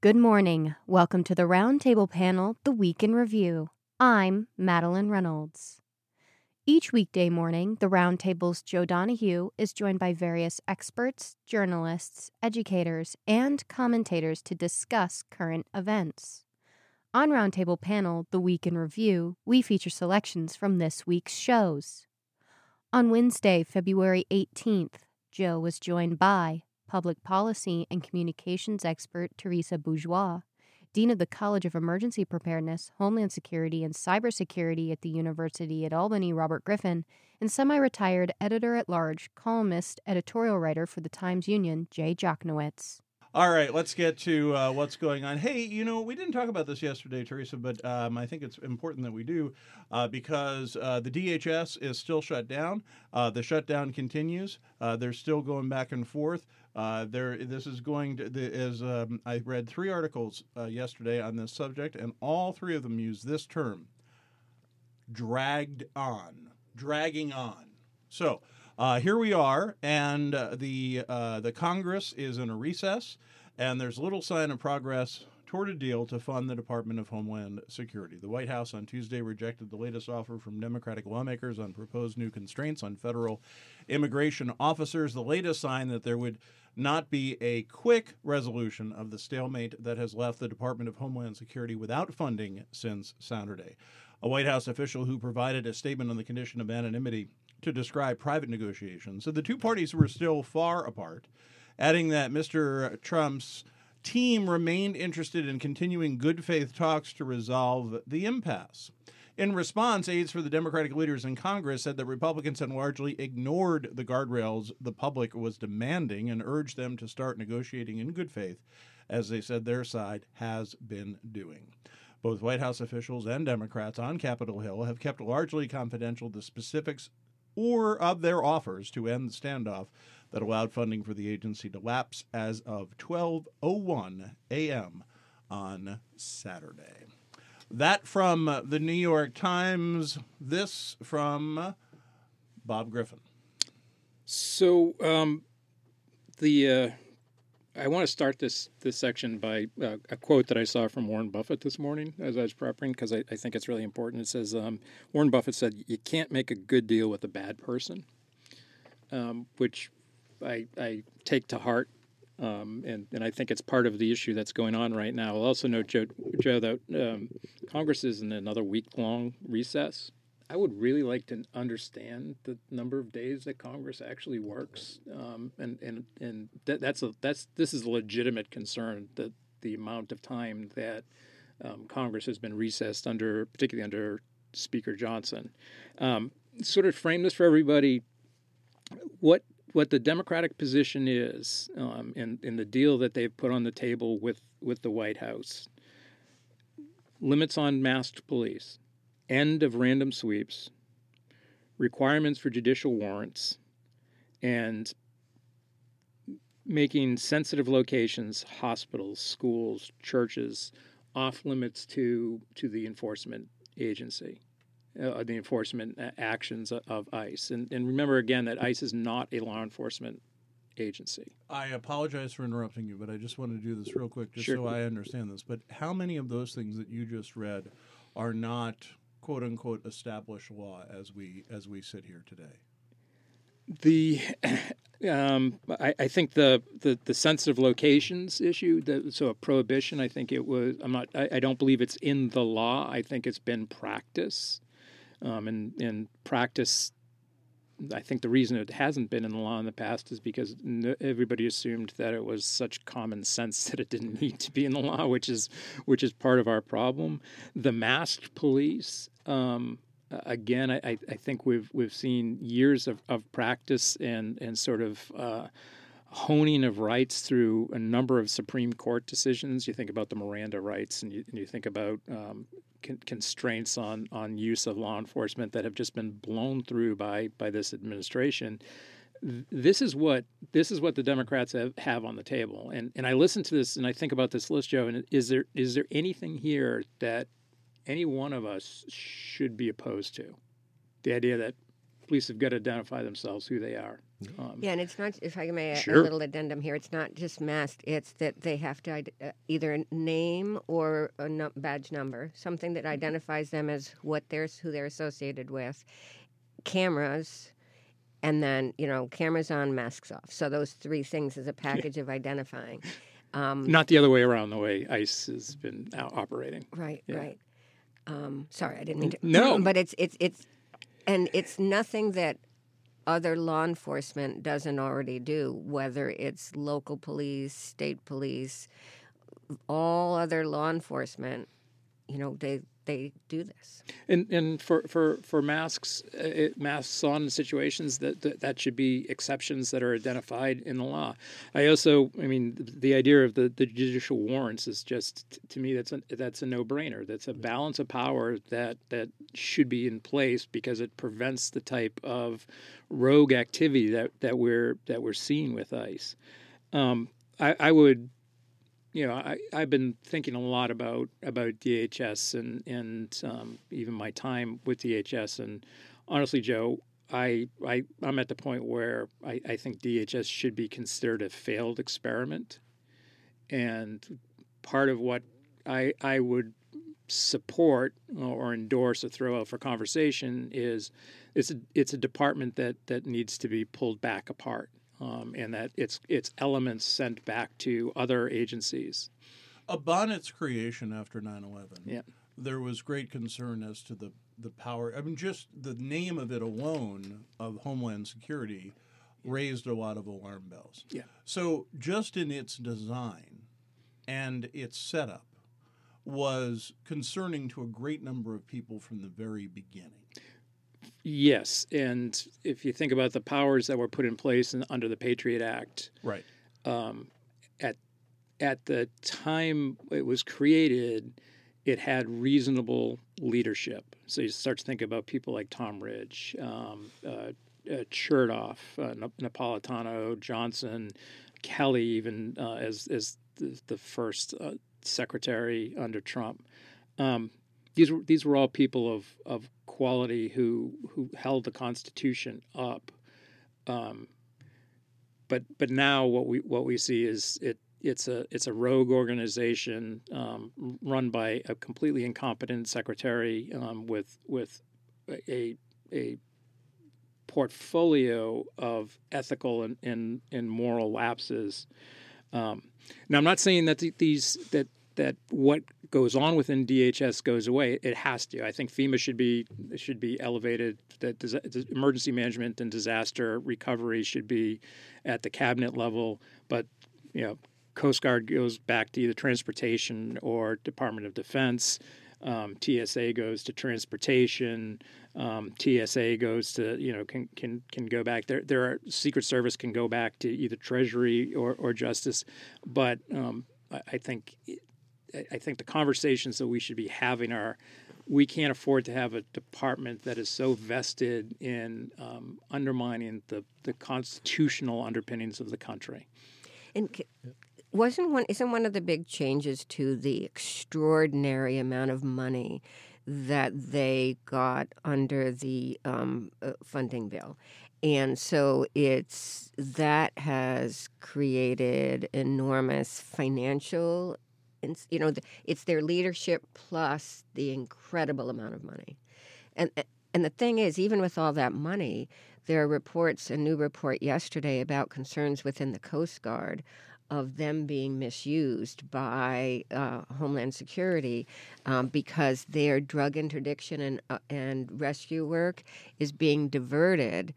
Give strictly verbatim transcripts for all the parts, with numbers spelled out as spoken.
Good morning. Welcome to the Roundtable panel, The Week in Review. I'm Madeline Reynolds. Each weekday morning, the Roundtable's Joe Donahue is joined by various experts, journalists, educators, and commentators to discuss current events. On Roundtable panel, The Week in Review, we feature selections from this week's shows. On Wednesday, February eighteenth, Joe was joined by Public Policy and Communications expert Teresa Bourgeois, Dean of the College of Emergency Preparedness, Homeland Security, and Cybersecurity at the University at Albany, Robert Griffin, and semi-retired editor-at-large, columnist, editorial writer for the Times-Union, Jay Jochnowitz. All right, let's get to uh, what's going on. Hey, you know, we didn't talk about this yesterday, Teresa, but um, I think it's important that we do uh, because uh, the D H S is still shut down. Uh, the shutdown continues. Uh, they're still going back and forth. Uh, there, this is going to, the, as um, I read three articles uh, yesterday on this subject, and all three of them use this term, dragged on, dragging on. So uh, here we are, and uh, the uh, the Congress is in a recess, and there's little sign of progress toward a deal to fund the Department of Homeland Security. The White House on Tuesday rejected the latest offer from Democratic lawmakers on proposed new constraints on federal immigration officers, the latest sign that there would not be a quick resolution of the stalemate that has left the Department of Homeland Security without funding since Saturday. A White House official who provided a statement on the condition of anonymity to describe private negotiations said the two parties were still far apart, adding that Mister Trump's team remained interested in continuing good faith talks to resolve the impasse. In response, aides for the Democratic leaders in Congress said that Republicans had largely ignored the guardrails the public was demanding and urged them to start negotiating in good faith, as they said their side has been doing. Both White House officials and Democrats on Capitol Hill have kept largely confidential the specifics or of their offers to end the standoff that allowed funding for the agency to lapse as of twelve oh one a.m. on Saturday. That from the New York Times. This from Bob Griffin. So um, the uh, I want to start this this section by uh, a quote that I saw from Warren Buffett this morning as I was prepping, because I, I think it's really important. It says, um, Warren Buffett said, "You can't make a good deal with a bad person," um, which I, I take to heart. Um, and, and I think it's part of the issue that's going on right now. I'll also note, Joe, Joe that um, Congress is in another week-long recess. I would really like to understand the number of days that Congress actually works, um, and and and that, that's a that's this is a legitimate concern, that the amount of time that um, Congress has been recessed under, particularly under Speaker Johnson. Um, sort of frame this for everybody. What what the Democratic position is um, in in the deal that they've put on the table with with the White House: limits on masked police, end of random sweeps, requirements for judicial warrants, and making sensitive locations, hospitals, schools, churches, off limits to to the enforcement agency, uh, the enforcement actions of ICE. And, and remember again that ICE is not a law enforcement agency. I apologize for interrupting you, but I just want to do this real quick just Sure. so I understand this. But how many of those things that you just read are not "quote unquote" established law as we as we sit here today? The um, I, I think the, the, the sensitive locations issue, the, so a prohibition, I think it was. I'm not. I, I don't believe it's in the law. I think it's been practice, um, and and practice. I think the reason it hasn't been in the law in the past is because no, everybody assumed that it was such common sense that it didn't need to be in the law, which is which is part of our problem. The masked police, um, again, I, I think we've we've seen years of, of practice and and sort of uh, honing of rights through a number of Supreme Court decisions. You think about the Miranda rights, and you, and you think about um, con- constraints on, on use of law enforcement that have just been blown through by by this administration. This is what this is what the Democrats have, have on the table. And and I listen to this and I think about this list, Joe. And is there is there anything here that any one of us should be opposed to? The idea that police have got to identify themselves, who they are. Um, Yeah, and it's not, if I may, a, Sure. a little addendum here. It's not just masked. It's that they have to ide- uh, either name or a nu- badge number, something that identifies them as what they're who they're associated with. Cameras, and then you know, cameras on, masks off. So those three things is a package of identifying. Um, Not the other way around, the way ICE has been out operating. right, Yeah. right. Um, sorry, I didn't mean to. No. but it's it's it's, and it's nothing that other law enforcement doesn't already do, whether it's local police, state police, all other law enforcement, you know, they they do this. And and for for for masks, uh, it, masks on situations that, that that should be exceptions that are identified in the law. I also, I mean, the, the idea of the, the judicial warrants is just, to me, that's a that's a no brainer. That's a balance of power that that should be in place because it prevents the type of rogue activity that, that we're that we're seeing with ICE. Um, I, I would. You know, I, I've been thinking a lot about, about D H S and, and um, even my time with D H S. And honestly, Joe, I, I, I'm at the point where I, I think D H S should be considered a failed experiment. And part of what I, I would support or endorse or throw out for conversation is it's a, it's a department that, that needs to be pulled back apart. Um, and that its its elements sent back to other agencies. Upon its creation after nine eleven, Yeah. there was great concern as to the, the power. I mean, just the name of it alone, of Homeland Security, raised a lot of alarm bells. Yeah. So just in its design and its setup was concerning to a great number of people from the very beginning. Yes, and if you think about the powers that were put in place in, under the Patriot Act, Right. um, at at the time it was created, it had reasonable leadership. So you start to think about people like Tom Ridge, um, uh, uh, Chertoff, uh, Napolitano, Johnson, Kelly, even uh, as as the, the first uh, secretary under Trump. Um, These were these were all people of, of quality who who held the Constitution up, um, but but now what we what we see is it it's a it's a rogue organization um, run by a completely incompetent secretary um, with with a a portfolio of ethical and and, and moral lapses. Um, now I'm not saying that the, these that. that what goes on within D H S goes away. It has to. I think FEMA should be should be elevated. That dis- emergency management and disaster recovery should be at the cabinet level. But you know, Coast Guard goes back to either transportation or Department of Defense. Um, T S A goes to transportation. Um, T S A goes to you know can can can go back there. There are Secret Service can go back to either Treasury or or Justice. But um, I, I think. It, I think the conversations that we should be having are, we can't afford to have a department that is so vested in um, undermining the, the constitutional underpinnings of the country. And wasn't one isn't one of the big changes to the extraordinary amount of money that they got under the um, uh, funding bill? And so it's that has created enormous financial. You know, it's their leadership plus the incredible amount of money. And and the thing is, even with all that money, there are reports, a new report yesterday about concerns within the Coast Guard of them being misused by uh, Homeland Security um, because their drug interdiction and, uh, and rescue work is being diverted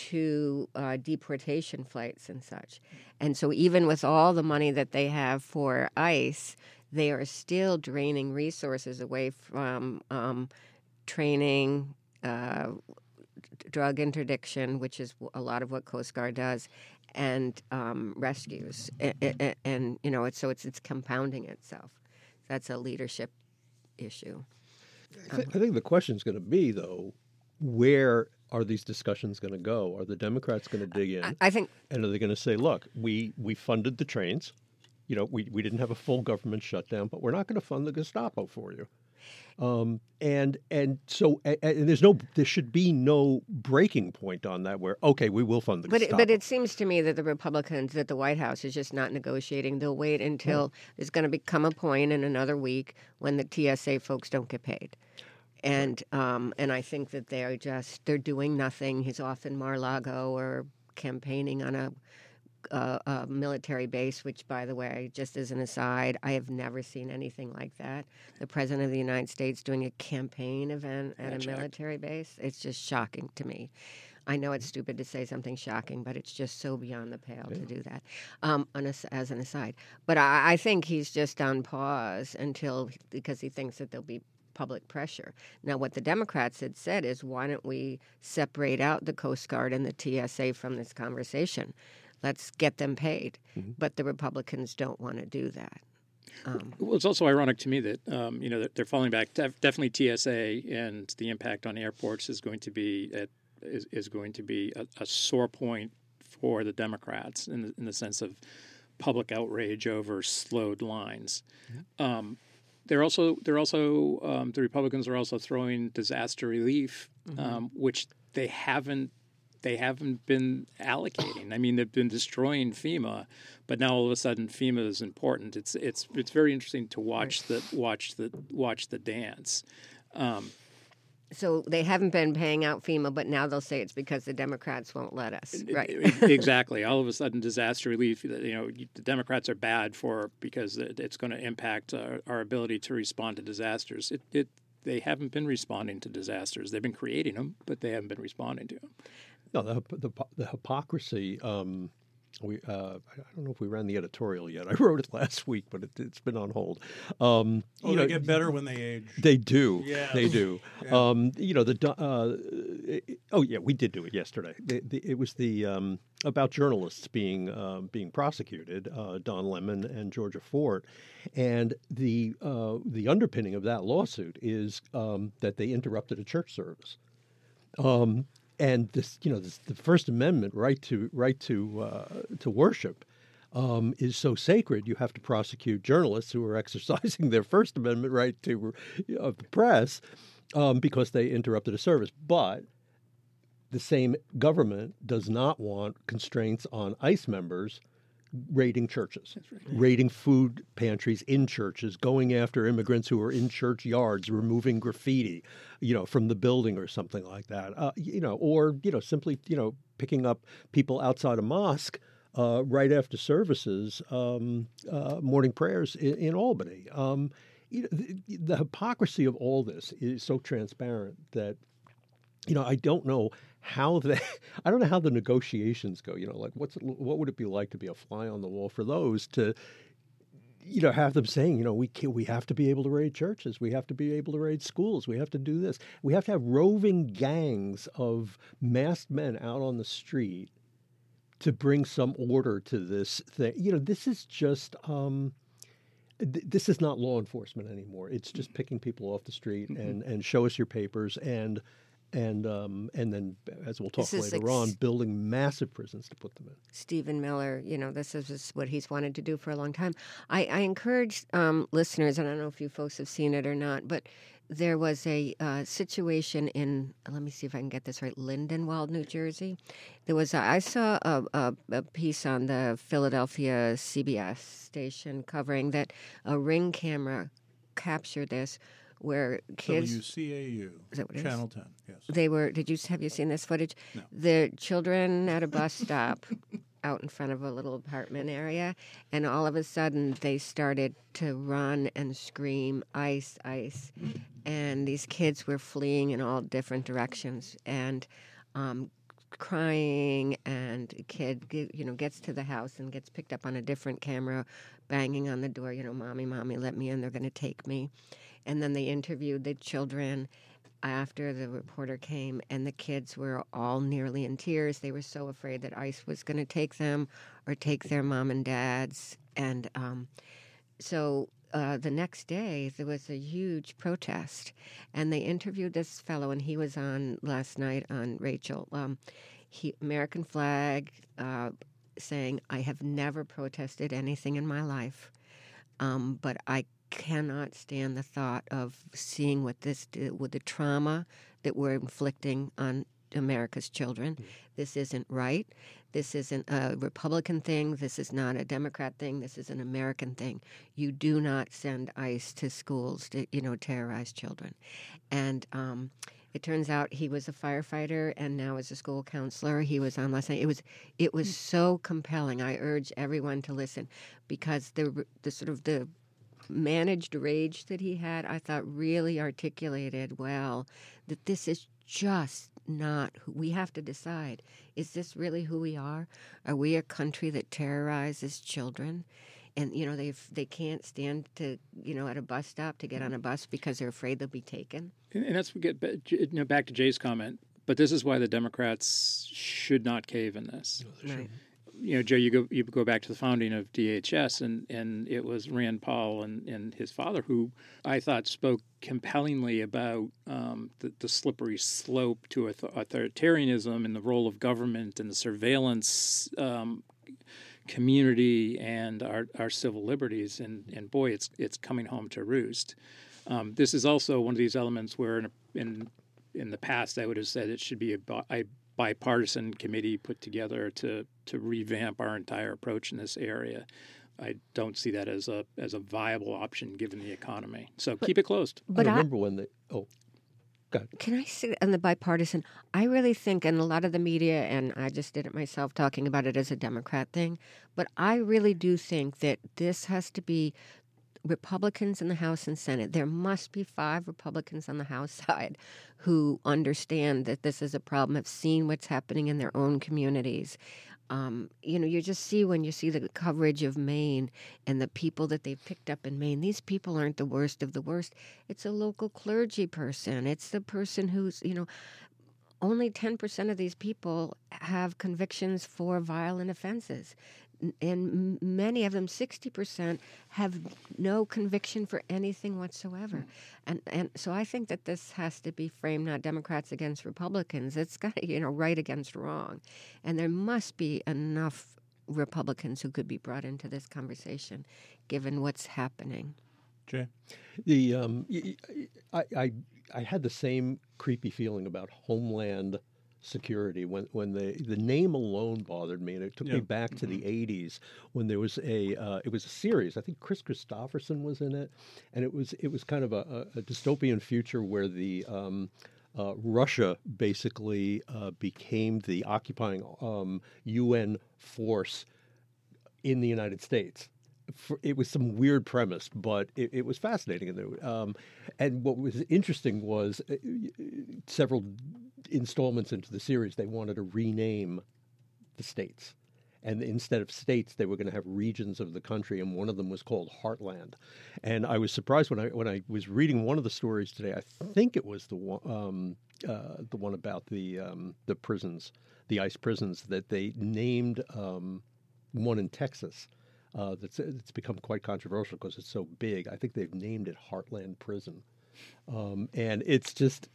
to uh, deportation flights and such. And so even with all the money that they have for ICE, they are still draining resources away from um, training, uh, drug interdiction, which is a lot of what Coast Guard does, and um, rescues. And, and, you know, it's, so it's, it's compounding itself. That's a leadership issue. I, th- I think the question is going to be, though, where are these discussions going to go? Are the Democrats going to dig in? I, I think, and are they going to say, "Look, we we funded the trains. You know, we we didn't have a full government shutdown, but we're not going to fund the Gestapo for you." Um, and and so and, and there's no there should be no breaking point on that where okay we will fund the But it, Gestapo. but it seems to me that the Republicans, that the White House is just not negotiating. They'll wait until there's going to become a point in another week when the T S A folks don't get paid. And um, and I think that they're just they're doing nothing. He's off in Mar-a-Lago or campaigning on a, a, a military base. Which, by the way, just as an aside, I have never seen anything like that. The President of the United States doing a campaign event at Yeah, a Jack. military base. It's just shocking to me. I know it's stupid to say something shocking, but it's just so beyond the pale to do that. Um, on a, as an aside, but I, I think he's just on pause until because he thinks that there'll be public pressure. Now, what the Democrats had said is, why don't we separate out the Coast Guard and the T S A from this conversation? Let's get them paid. Mm-hmm. But the Republicans don't want to do that. Um, Well, it's also ironic to me that um, you know that they're falling back. Def- definitely T S A and the impact on airports is going to be at, is, is going to be a, a sore point for the Democrats in the, in the sense of public outrage over slowed lines. Mm-hmm. Um, They're also they're also um, the Republicans are also throwing disaster relief, mm-hmm. um, which they haven't they haven't been allocating. I mean, they've been destroying FEMA, but now all of a sudden FEMA is important. It's it's it's very interesting to watch the watch the watch the dance. Um, so they haven't been paying out FEMA, but now they'll say it's because the Democrats won't let us. Right. Exactly. All of a sudden, disaster relief, you know, the Democrats are bad for because it's going to impact our, our ability to respond to disasters. It, it, they haven't been responding to disasters. They've been creating them, but they haven't been responding to them. No, the the, the hypocrisy. Um, we uh, I don't know if we ran the editorial yet. I wrote it last week, but it, it's been on hold. Um, Oh, you they know, get better when they age. They do. Yeah. They do. Yeah. Um, you know, the uh, it, oh yeah, we did do it yesterday. The, the, it was the um, about journalists being um, being prosecuted, uh, Don Lemon and Georgia Fort, and the uh, the underpinning of that lawsuit is um, that they interrupted a church service. Um, and this, you know, this, the First Amendment right to right to uh, to worship. Um, is so sacred, you have to prosecute journalists who are exercising their First Amendment right to of the press um, because they interrupted a service. But the same government does not want constraints on ICE members raiding churches, right. raiding food pantries in churches, going after immigrants who are in church yards, removing graffiti, you know, from the building or something like that, uh, you know, or you know, simply you know, picking up people outside a mosque. Uh, right after services, um, uh, morning prayers in, in Albany. Um, you know, the, the hypocrisy of all this is so transparent that, you know, I don't know how the I don't know how the negotiations go. You know, like what's what would it be like to be a fly on the wall for those to, you know, have them saying, you know, we can, we have to be able to raid churches, we have to be able to raid schools, we have to do this, we have to have roving gangs of masked men out on the street to bring some order to this thing. You know, this is just, um, th- this is not law enforcement anymore. It's just picking people off the street mm-hmm. and, and show us your papers and, and, um, and then, as we'll talk later ex- on, building massive prisons to put them in. Stephen Miller, you know, this is what he's wanted to do for a long time. I, I encourage um, listeners, and I don't know if you folks have seen it or not, but there was a uh, situation in, let me see if I can get this right, Lindenwold, New Jersey. There was, a, I saw a, a, a piece on the Philadelphia C B S station covering that a Ring camera captured this, where kids. W C A U. Is that what it Channel is? ten, yes. They were, did you, have you seen this footage? No. The children at a bus stop out in front of a little apartment area, and all of a sudden they started to run and scream, "Ice, ice." And these kids were fleeing in all different directions and um, crying, and a kid, you know, gets to the house and gets picked up on a different camera, banging on the door, you know, "Mommy, mommy, let me in, they're going to take me." And then they interviewed the children after the reporter came, and the kids were all nearly in tears. They were so afraid that ICE was going to take them or take their mom and dads. And um, so uh, the next day, there was a huge protest, and they interviewed this fellow, and he was on last night on Rachel. Um, he American flag, uh, saying, "I have never protested anything in my life, um, but I cannot stand the thought of seeing what this did with the trauma that we're inflicting on America's children. Mm. This isn't right. This isn't a Republican thing. This is not a Democrat thing. This is an American thing. You do not send ICE to schools to, you know, terrorize children. And um, it turns out he was a firefighter and now is a school counselor. He was on last night. It was it was so compelling. I urge everyone to listen because the the sort of the managed rage that he had, I thought really articulated well that this is just not who we have to decide. Is this really who we are? Are we a country that terrorizes children? And, you know, they they can't stand to, you know, at a bus stop to get on a bus because they're afraid they'll be taken. And, and that's get you know, back to Jay's comment. But this is why the Democrats should not cave in this. No, right. You know, Joe, you go you go back to the founding of D H S, and, and it was Rand Paul and, and his father who I thought spoke compellingly about um, the, the slippery slope to authoritarianism and the role of government and the surveillance um, community and our, our civil liberties. And, and boy, it's it's coming home to roost. Um, this is also one of these elements where in in, in the past I would have said it should be a, a bipartisan committee put together to to revamp our entire approach in this area. I don't see that as a as a viable option given the economy. So but, keep it closed. But I remember I, when they oh, go ahead. Can I say on the bipartisan? I really think, and a lot of the media, and I just did it myself, talking about it as a Democrat thing. But I really do think that this has to be Republicans in the House and Senate. There must be five Republicans on the House side who understand that this is a problem, have seen what's happening in their own communities. Um, you know, you just see when you see the coverage of Maine and the people that they've picked up in Maine, these people aren't the worst of the worst. It's a local clergy person. It's the person who's, you know, only ten percent of these people have convictions for violent offenses. And many of them, sixty percent, have no conviction for anything whatsoever. And and so I think that this has to be framed not Democrats against Republicans. It's got to, you know, right against wrong. And there must be enough Republicans who could be brought into this conversation, given what's happening. Jay? The um, I, I I had the same creepy feeling about Homeland Security when when the the name alone bothered me, and it took yeah. me back to the eighties when there was a uh, it was a series. I think Chris Christopherson was in it, and it was it was kind of a, a dystopian future where the um, uh, Russia basically uh, became the occupying um, U N force in the United States. For, it was some weird premise, but it, it was fascinating. And, there, um, and what was interesting was uh, several installments into the series, they wanted to rename the states. And instead of states, they were going to have regions of the country, and one of them was called Heartland. And I was surprised when I when I was reading one of the stories today. I think it was the one um, uh, the one about the um, the prisons, the ICE prisons, that they named um, one in Texas. Uh, that's it's become quite controversial because it's so big. I think they've named it Heartland Prison, um, and it's just,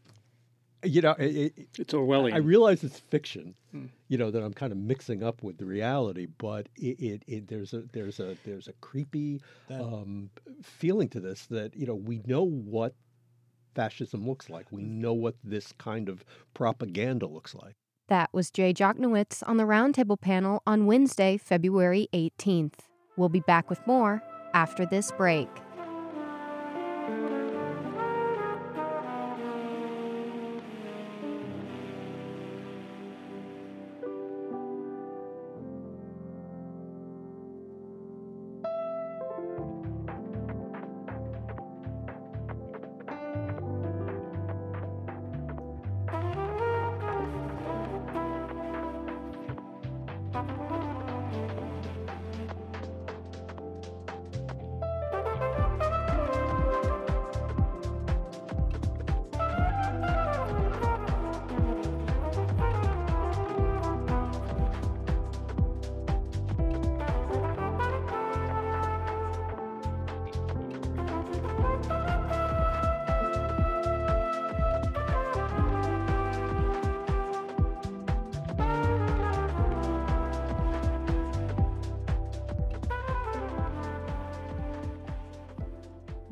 you know, it, it, it's Orwellian. I realize it's fiction, hmm. you know, that I'm kind of mixing up with the reality, but it, it, it there's a there's a there's a creepy um, feeling to this that, you know, we know what fascism looks like. We know what this kind of propaganda looks like. That was Jay Jochnowitz on the Roundtable panel on Wednesday, February eighteenth. We'll be back with more after this break.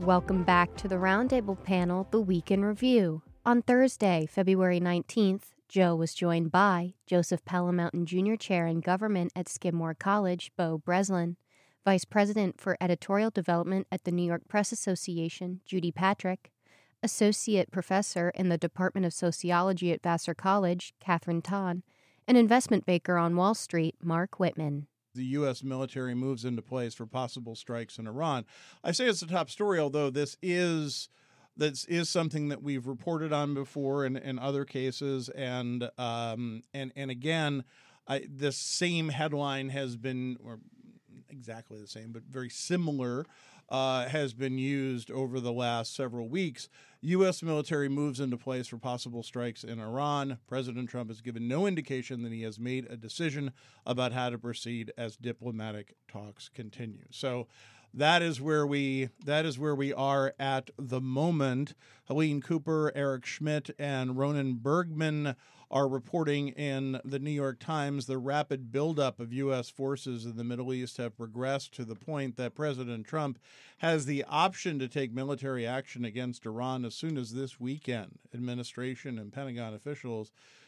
Welcome back to the Roundtable panel, The Week in Review. On Thursday, February nineteenth, Joe was joined by Joseph Palamountain Junior Chair in Government at Skidmore College, Beau Breslin, Vice President for Editorial Development at the New York Press Association, Judy Patrick, Associate Professor in the Department of Sociology at Vassar College, Catherine Tahn, and investment banker on Wall Street, Mark Whitman. The U S military moves into place for possible strikes in Iran. I say it's a top story, although this is this is something that we've reported on before in, in other cases, and um, and and again, I, this same headline has been, or exactly the same, but very similar, uh, has been used over the last several weeks. U S military moves into place for possible strikes in Iran. President Trump has given no indication that he has made a decision about how to proceed as diplomatic talks continue. So that is where we that is where we are at the moment. Helene Cooper, Eric Schmidt, and Ronan Bergman are reporting in the New York Times the rapid buildup of U S forces in the Middle East have progressed to the point that President Trump has the option to take military action against Iran as soon as this weekend. Administration and Pentagon officials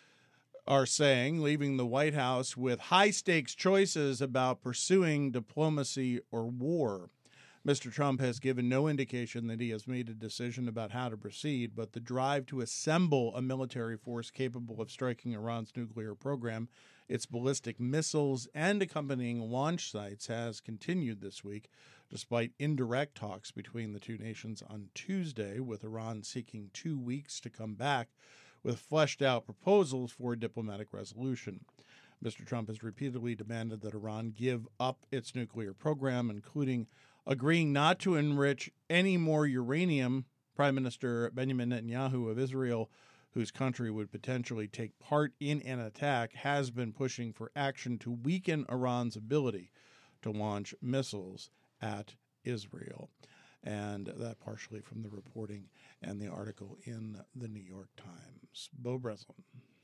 are saying, leaving the White House with high-stakes choices about pursuing diplomacy or war. Mister Trump has given no indication that he has made a decision about how to proceed, but the drive to assemble a military force capable of striking Iran's nuclear program, its ballistic missiles, and accompanying launch sites has continued this week, despite indirect talks between the two nations on Tuesday, with Iran seeking two weeks to come back with fleshed-out proposals for a diplomatic resolution. Mister Trump has repeatedly demanded that Iran give up its nuclear program, including agreeing not to enrich any more uranium. Prime Minister Benjamin Netanyahu of Israel, whose country would potentially take part in an attack, has been pushing for action to weaken Iran's ability to launch missiles at Israel. And that partially from the reporting and the article in the New York Times. Beau Breslin.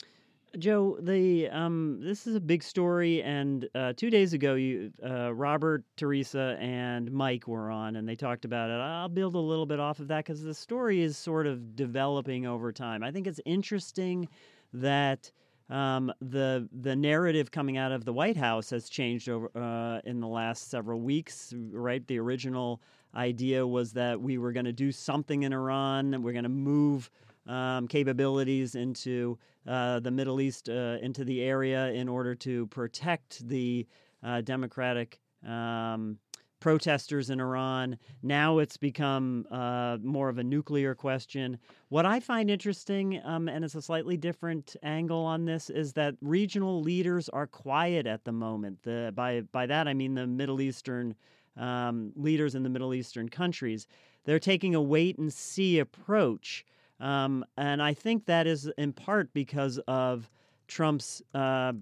Joe, the um, this is a big story, and uh, two days ago, you, uh, Robert, Teresa, and Mike were on, and they talked about it. I'll build a little bit off of that because the story is sort of developing over time. I think it's interesting that um, the the narrative coming out of the White House has changed over uh, in the last several weeks. Right, the original idea was that we were going to do something in Iran, and we're going to move Um, capabilities into uh, the Middle East, uh, into the area in order to protect the uh, democratic um, protesters in Iran. Now it's become uh, more of a nuclear question. What I find interesting, um, and it's a slightly different angle on this, is that regional leaders are quiet at the moment. The, by, by that I mean the Middle Eastern um, leaders in the Middle Eastern countries. They're taking a wait-and-see approach. Um, and I think that is in part because of Trump's, uh,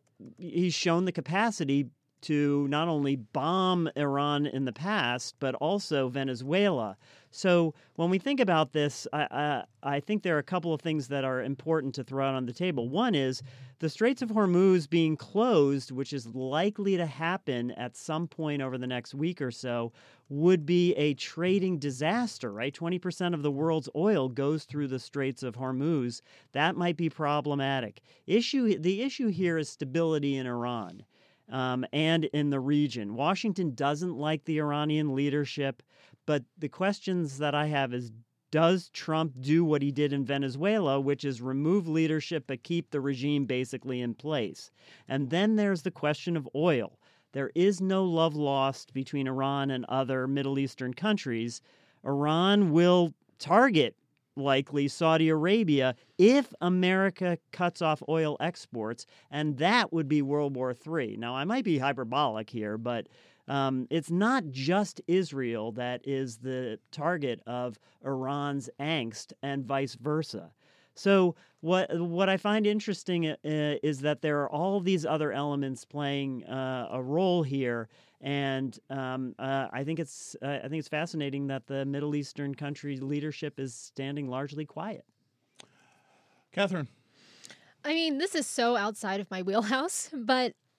he's shown the capacity to not only bomb Iran in the past, but also Venezuela. So when we think about this, I, I, I think there are a couple of things that are important to throw out on the table. One is the Straits of Hormuz being closed, which is likely to happen at some point over the next week or so, would be a trading disaster, right? twenty percent of the world's oil goes through the Straits of Hormuz. That might be problematic. Issue, the issue here is stability in Iran. Um, and in the region. Washington doesn't like the Iranian leadership, but the questions that I have is, does Trump do what he did in Venezuela, which is remove leadership but keep the regime basically in place? And then there's the question of oil. There is no love lost between Iran and other Middle Eastern countries. Iran will target likely Saudi Arabia if America cuts off oil exports, and that would be World War Three. Now, I might be hyperbolic here, but um, it's not just Israel that is the target of Iran's angst and vice versa. So what what I find interesting uh, is that there are all these other elements playing uh, a role here, and um, uh, I think it's uh, I think it's fascinating that the Middle Eastern country leadership is standing largely quiet. Catherine. I mean, this is so outside of my wheelhouse, but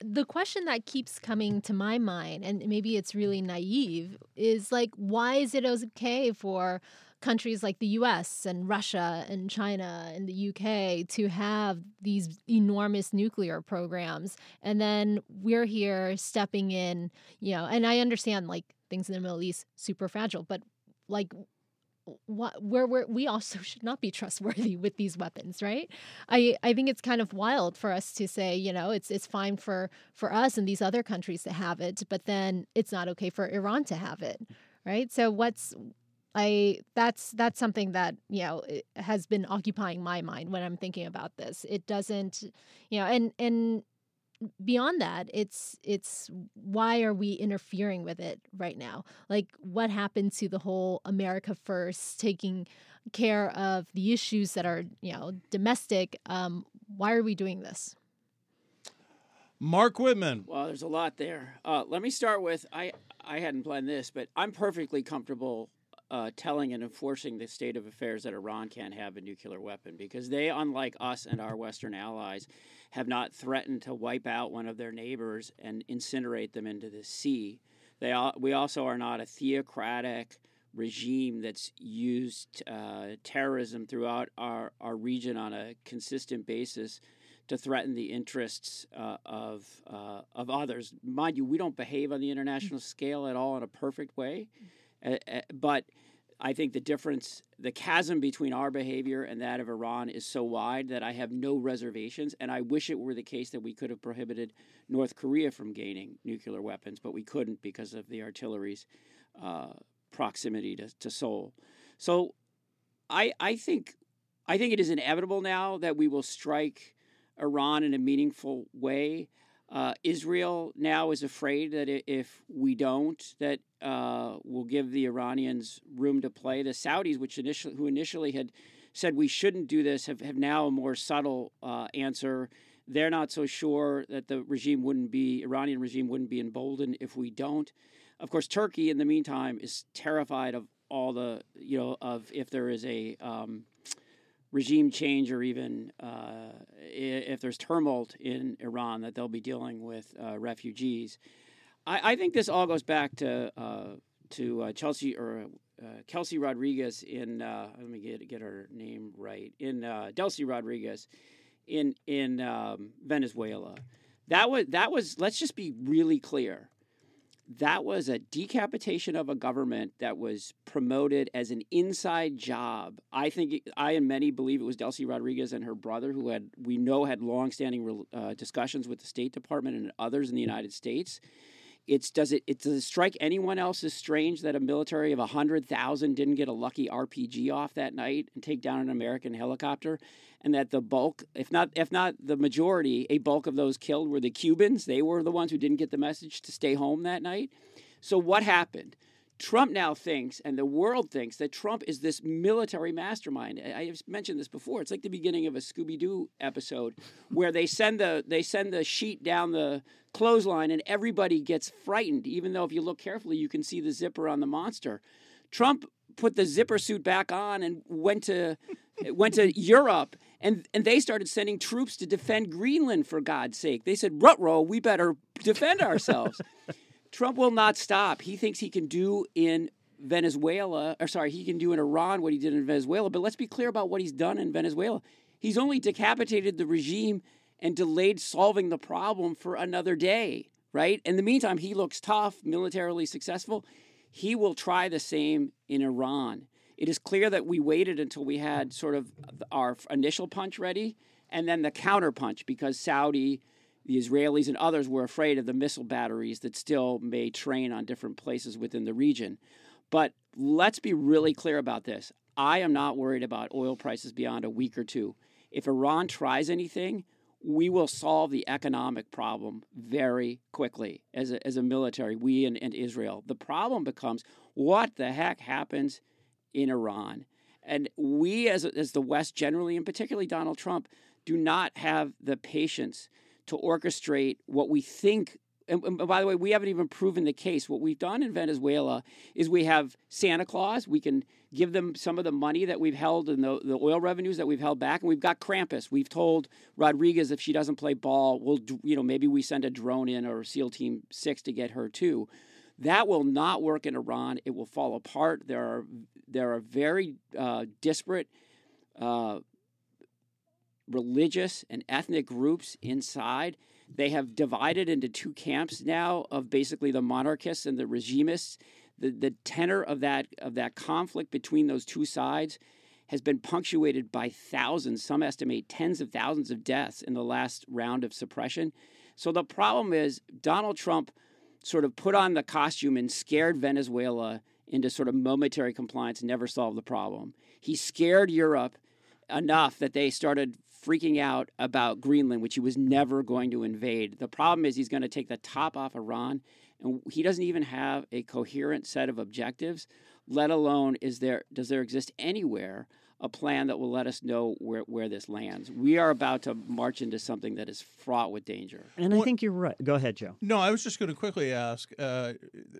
the question that keeps coming to my mind, and maybe it's really naive, is like, why is it okay for countries like the U S and Russia and China and the U K to have these enormous nuclear programs, and then we're here stepping in, you know, and I understand like things in the Middle East super fragile, but like what where we're, we also should not be trustworthy with these weapons, right? I, I think it's kind of wild for us to say, you know, it's it's fine for, for us and these other countries to have it, but then it's not okay for Iran to have it, right? So what's I that's that's something that, you know, has been occupying my mind when I'm thinking about this. It doesn't, you know, and and beyond that, it's it's why are we interfering with it right now? Like, what happened to the whole America first, taking care of the issues that are, you know, domestic? Um, why are we doing this? Mark Whitman. Well, there's a lot there. Uh, let me start with I I hadn't planned this, but I'm perfectly comfortable uh, telling and enforcing the state of affairs that Iran can't have a nuclear weapon, because they, unlike us and our Western allies, have not threatened to wipe out one of their neighbors and incinerate them into the sea. They all, we also are not a theocratic regime that's used uh, terrorism throughout our, our region on a consistent basis to threaten the interests uh, of uh, of others. Mind you, we don't behave on the international scale at all in a perfect way, uh, uh, but I think the difference, the chasm between our behavior and that of Iran is so wide that I have no reservations, and I wish it were the case that we could have prohibited North Korea from gaining nuclear weapons, but we couldn't because of the artillery's uh, proximity to, to Seoul. So I, I think I think it is inevitable now that we will strike Iran in a meaningful way. Uh, Israel now is afraid that if we don't, that uh, we'll give the Iranians room to play. The Saudis, which initially, who initially had said we shouldn't do this, have, have now a more subtle uh, answer. They're not so sure that the regime wouldn't be, Iranian regime wouldn't be emboldened if we don't. Of course, Turkey, in the meantime, is terrified of all the, you know, of if there is a um, regime change, or even uh, if there's tumult in Iran, that they'll be dealing with uh, refugees. I, I think this all goes back to uh, to uh, Chelsea or uh, Kelsey Rodriguez in uh, let me get get her name right in uh, Delcy Rodriguez in in um, Venezuela. That was that was. Let's just be really clear. That was a decapitation of a government that was promoted as an inside job. I think it, I and many believe it was Delcy Rodriguez and her brother, who had we know had longstanding uh, discussions with the State Department and others in the United States. It's does it it does it strike anyone else as strange that a military of a hundred thousand didn't get a lucky R P G off that night and take down an American helicopter, and that the bulk, if not if not the majority, a bulk of those killed were the Cubans? They were the ones who didn't get the message to stay home that night. So what happened? Trump now thinks, and the world thinks, that Trump is this military mastermind. I have mentioned this before. It's like the beginning of a Scooby-Doo episode where they send the they send the sheet down the clothesline and everybody gets frightened, even though if you look carefully, you can see the zipper on the monster. Trump put the zipper suit back on and went to went to Europe, and, and they started sending troops to defend Greenland, for God's sake. They said, Rutrow, we better defend ourselves. Trump will not stop. He thinks he can do in Venezuela, or sorry, he can do in Iran what he did in Venezuela. But let's be clear about what he's done in Venezuela. He's only decapitated the regime and delayed solving the problem for another day, right? In the meantime, he looks tough, militarily successful. He will try the same in Iran. It is clear that we waited until we had sort of our initial punch ready and then the counter punch, because Saudi, the Israelis, and others were afraid of the missile batteries that still may train on different places within the region. But let's be really clear about this. I am not worried about oil prices beyond a week or two. If Iran tries anything, we will solve the economic problem very quickly as a, as a military, we and, and Israel. The problem becomes, what the heck happens in Iran? And we, as, as the West generally, and particularly Donald Trump, do not have the patience to orchestrate what we think and, and by the way, we haven't even proven the case. What we've done in Venezuela is we have Santa Claus. We can give them some of the money that we've held and the, the oil revenues that we've held back. And we've got Krampus. We've told Rodriguez if she doesn't play ball, we'll, you know, maybe we send a drone in or SEAL Team six to get her too. That will not work in Iran. It will fall apart. There are there are very uh, disparate uh, religious and ethnic groups inside. They have divided into two camps now of basically the monarchists and the regimists. The the tenor of that of that conflict between those two sides has been punctuated by thousands, some estimate tens of thousands of deaths in the last round of suppression. So the problem is Donald Trump sort of put on the costume and scared Venezuela into sort of momentary compliance and never solved the problem. He scared Europe enough that they started freaking out about Greenland, which he was never going to invade. The problem is he's going to take the top off Iran, and he doesn't even have a coherent set of objectives, let alone is there does there exist anywhere a plan that will let us know where, where this lands. We are about to march into something that is fraught with danger. And I think you're right. Go ahead, Joe. No, I was just going to quickly ask, uh,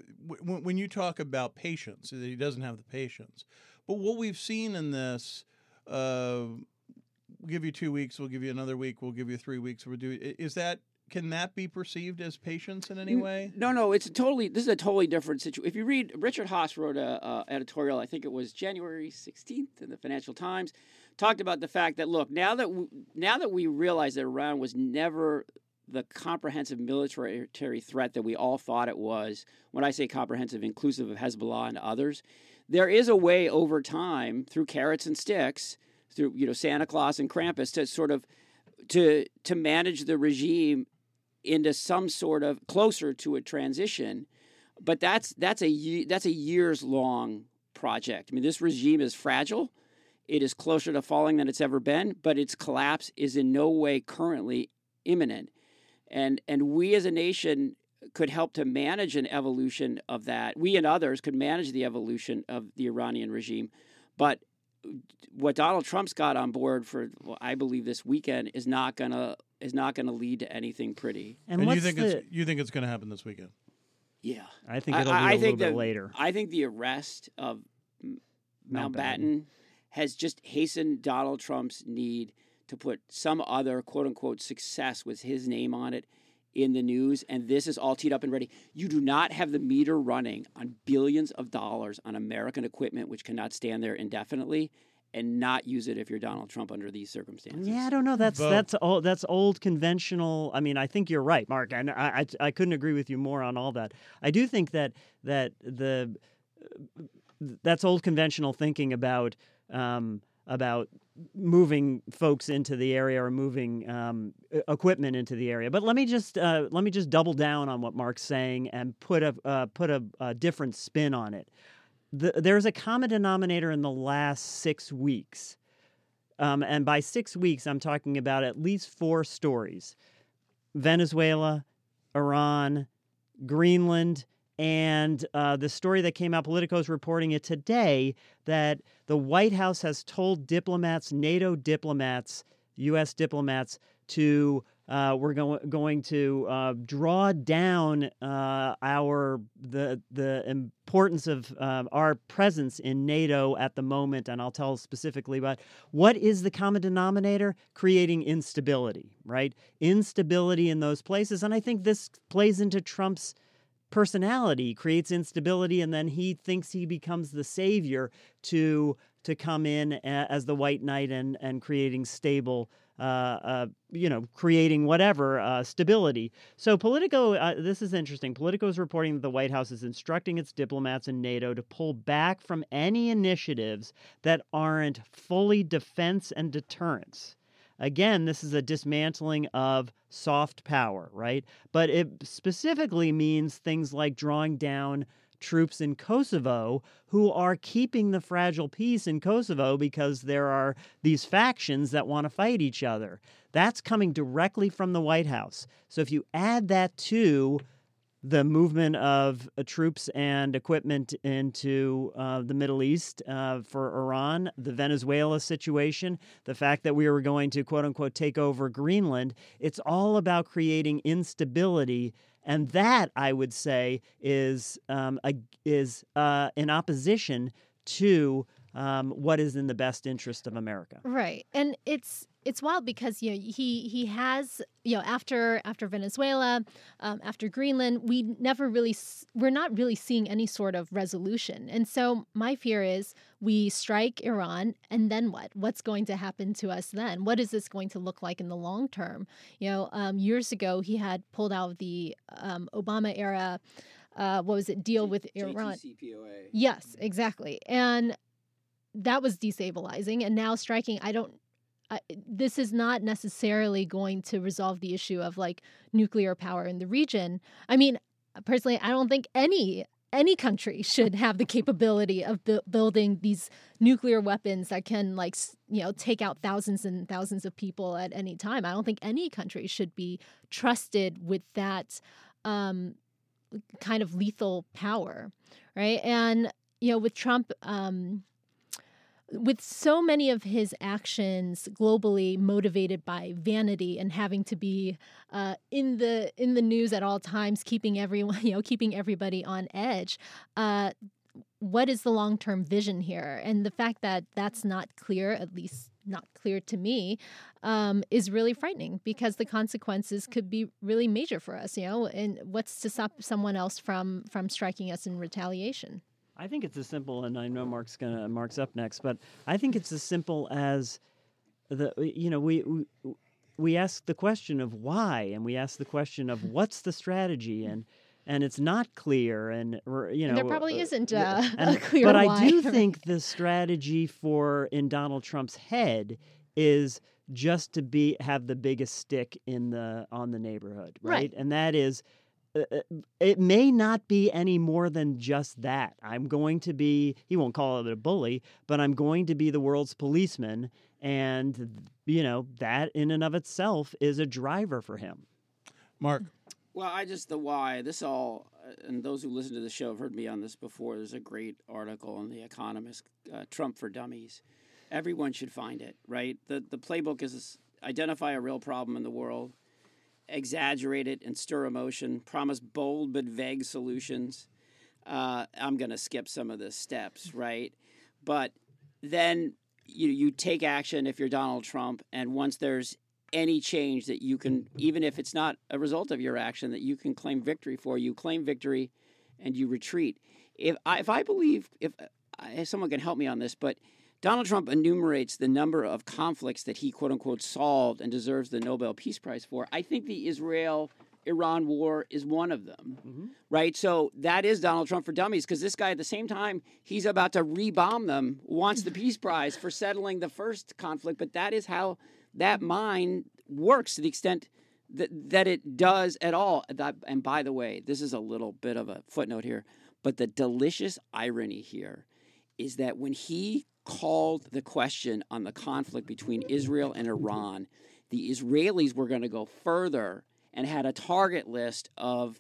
w- when you talk about patience, that he doesn't have the patience. But what we've seen in this, uh, we'll give you two weeks, we'll give you another week, we'll give you three weeks, we'll do, is that, can that be perceived as patience in any way? No, no, it's a totally, this is a totally different situation. If you read, Richard Haas wrote a uh, editorial, I think it was January sixteenth in the Financial Times, talked about the fact that, look, now that we, now that we realize that Iran was never the comprehensive military threat that we all thought it was, when I say comprehensive, inclusive of Hezbollah and others, there is a way over time, through carrots and sticks, through, you know, Santa Claus and Krampus, to sort of, to to manage the regime into some sort of closer to a transition, but that's that's a that's a years long project. I mean, this regime is fragile. It is closer to falling than it's ever been, but its collapse is in no way currently imminent. And and we as a nation could help to manage an evolution of that. We and others could manage the evolution of the Iranian regime, but what Donald Trump's got on board for, well, I believe, this weekend is not gonna is not gonna lead to anything pretty. And, And you what's think the, it's you think it's going to happen this weekend? Yeah, I think it'll I, be a I little think bit that, later. I think the arrest of M- Mountbatten. Mountbatten has just hastened Donald Trump's need to put some other quote unquote success with his name on it in the news, and this is all teed up and ready. You do not have the meter running on billions of dollars on American equipment which cannot stand there indefinitely, and not use it if you're Donald Trump under these circumstances. Yeah, I don't know. That's Vote. that's old. That's old conventional. I mean, I think you're right, Mark. And I, I I couldn't agree with you more on all that. I do think that that the that's old conventional thinking about um, about moving folks into the area or moving um, equipment into the area. But let me just uh, let me just double down on what Mark's saying and put a uh, put a, a different spin on it. The, there's a common denominator in the last six weeks. Um, and by six weeks, I'm talking about at least four stories. Venezuela, Iran, Greenland, and uh, the story that came out, Politico's reporting it today, that the White House has told diplomats, NATO diplomats, U S diplomats, to uh, we're go- going to uh, draw down uh, our the the importance of uh, our presence in NATO at the moment, and I'll tell specifically about what is the common denominator: creating instability, right? Instability in those places, and I think this plays into Trump's personality, creates instability, and then he thinks he becomes the savior to to come in as the white knight and and creating stable. Uh, uh, you know, creating whatever uh, stability. So Politico, uh, this is interesting. Politico is reporting that the White House is instructing its diplomats in NATO to pull back from any initiatives that aren't fully defense and deterrence. Again, this is a dismantling of soft power, right? But it specifically means things like drawing down troops in Kosovo who are keeping the fragile peace in Kosovo because there are these factions that want to fight each other. That's coming directly from the White House. So if you add that to the movement of uh, troops and equipment into uh, the Middle East uh, for Iran, the Venezuela situation, the fact that we were going to, quote unquote, take over Greenland. It's all about creating instability. And that, I would say, is um, a, is uh, in opposition to um, what is in the best interest of America. Right. And it's it's wild because, you know, he he has, you know, after after Venezuela, um, after Greenland, we never really, we're not really seeing any sort of resolution. And so my fear is we strike Iran, and then what? What's going to happen to us then? What is this going to look like in the long term? You know, um, years ago, he had pulled out of the um, Obama era, uh, what was it, deal with Iran. J T C P O A. Yes, exactly. And that was destabilizing. And now striking, I don't, I, this is not necessarily going to resolve the issue of like nuclear power in the region. I mean, personally, I don't think any any country should have the capability of bu- building these nuclear weapons that can like, you know, take out thousands and thousands of people at any time. I don't think any country should be trusted with that um, kind of lethal power, right? And, you know, with Trump, um, with so many of his actions globally motivated by vanity and having to be uh, in the in the news at all times, keeping everyone, you know, keeping everybody on edge. Uh, what is the long-term vision here? And the fact that that's not clear, at least not clear to me, um, is really frightening because the consequences could be really major for us. You know, and what's to stop someone else from from striking us in retaliation? I think it's as simple, and I know Mark's gonna Mark's up next, but I think it's as simple as the you know we we, we ask the question of why, and we ask the question of what's the strategy, and and it's not clear, and you know there probably uh, isn't uh, and, a clear but why. I do think the strategy for in Donald Trump's head is just to be have the biggest stick in the on the neighborhood, right? Right. And that is. Uh, it may not be any more than just that. I'm going to be, he won't call it a bully, but I'm going to be the world's policeman. And, you know, that in and of itself is a driver for him. Mark. Well, I just, the why, this all, and those who listen to the show have heard me on this before. There's a great article in The Economist, uh, Trump for Dummies. Everyone should find it, right? The, the playbook is identify a real problem in the world, exaggerate it and stir emotion, promise bold but vague solutions. Uh, I'm going to skip some of the steps, right? But then you you take action if you're Donald Trump, and once there's any change that you can, even if it's not a result of your action, that you can claim victory for, you claim victory and you retreat. If I, if I believe, if, if someone can help me on this, but Donald Trump enumerates the number of conflicts that he, quote unquote, solved and deserves the Nobel Peace Prize for. I think the Israel-Iran war is one of them, mm-hmm. right? So that is Donald Trump for Dummies, because this guy, at the same time, he's about to rebomb them, wants the Peace Prize for settling the first conflict. But that is how that mind works to the extent that, that it does at all. And by the way, this is a little bit of a footnote here, but the delicious irony here is that when he called the question on the conflict between Israel and Iran, the Israelis were going to go further and had a target list of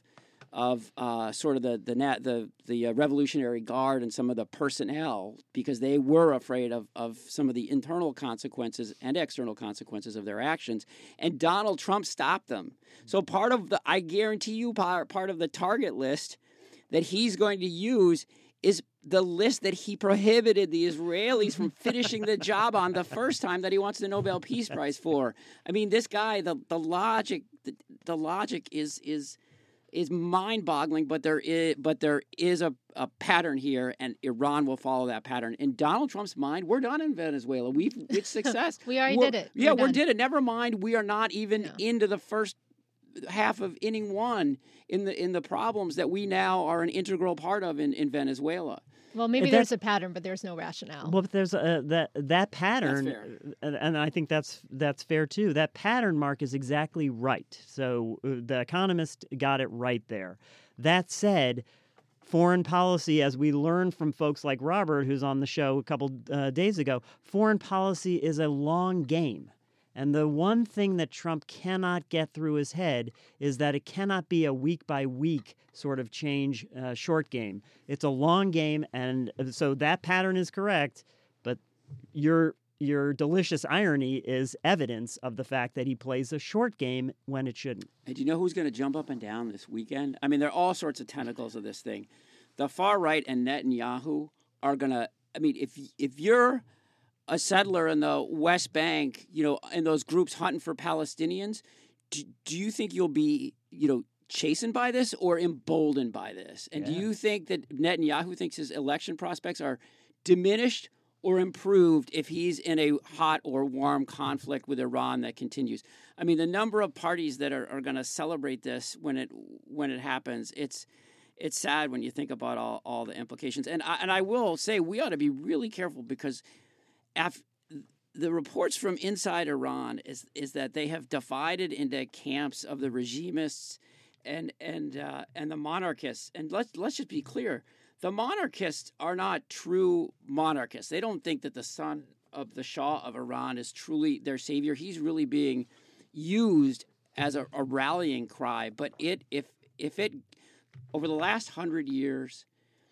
of uh, sort of the the the the uh, Revolutionary Guard and some of the personnel, because they were afraid of of some of the internal consequences and external consequences of their actions. And Donald Trump stopped them. So part of the, I guarantee you, part part of the target list that he's going to use is the list that he prohibited the Israelis from finishing the job on the first time that he wants the Nobel Peace Prize for. I mean, this guy, the the logic, the, the logic is is is mind-boggling. But there is but there is a, a pattern here, and Iran will follow that pattern. In Donald Trump's mind, we're done in Venezuela. We've it's success. we already we're, did it. Yeah, we did it. Never mind, we are not even no. into the first half of inning one in the in the problems that we now are an integral part of in, in Venezuela. Well, maybe That's- there's a pattern, but there's no rationale. Well, but there's a, that that pattern, That's fair. and, and I think that's that's fair too. That pattern, Mark, is exactly right. So uh, the Economist got it right there. That said, foreign policy, as we learned from folks like Robert, who's on the show a couple uh, days ago, foreign policy is a long game. And the one thing that Trump cannot get through his head is that it cannot be a week-by-week sort of change uh, short game. It's a long game, and so that pattern is correct, but your your delicious irony is evidence of the fact that he plays a short game when it shouldn't. And do you know who's going to jump up and down this weekend? I mean, there are all sorts of tentacles of this thing. The far right and Netanyahu are going to, I mean, if if you're a settler in the West Bank, you know, in those groups hunting for Palestinians, do, do you think you'll be, you know, chastened by this or emboldened by this? And yeah. do you think that Netanyahu thinks his election prospects are diminished or improved if he's in a hot or warm conflict with Iran that continues? I mean, the number of parties that are, are going to celebrate this when it when it happens, it's it's sad when you think about all, all the implications. And I, and I will say we ought to be really careful because Af- the reports from inside Iran is is that they have divided into camps of the regimists and and uh, and the monarchists. And let's let's just be clear: the monarchists are not true monarchists. They don't think that the son of the Shah of Iran is truly their savior. He's really being used as a, a rallying cry. But it if if it over the last hundred years,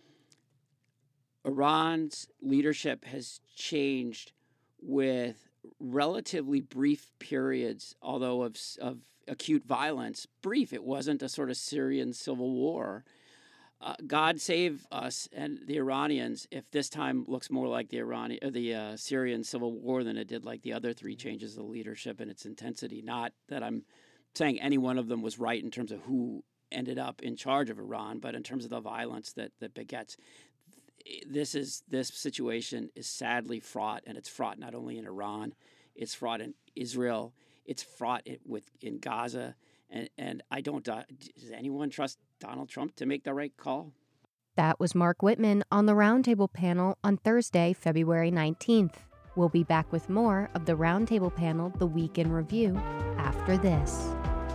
Iran's leadership has changed with relatively brief periods, although of, of acute violence. Brief. It wasn't a sort of Syrian civil war. Uh, God save us and the Iranians if this time looks more like the Iranian, or the uh, Syrian civil war than it did like the other three changes of leadership and its intensity. Not that I'm saying any one of them was right in terms of who ended up in charge of Iran, but in terms of the violence that, that begets. This is this situation is sadly fraught, and it's fraught not only in Iran, it's fraught in Israel, it's fraught in, with in Gaza, and and I don't. Uh, does anyone trust Donald Trump to make the right call? That was Mark Whitman on the Roundtable panel on Thursday, February nineteenth. We'll be back with more of the Roundtable panel, The Week in Review, after this.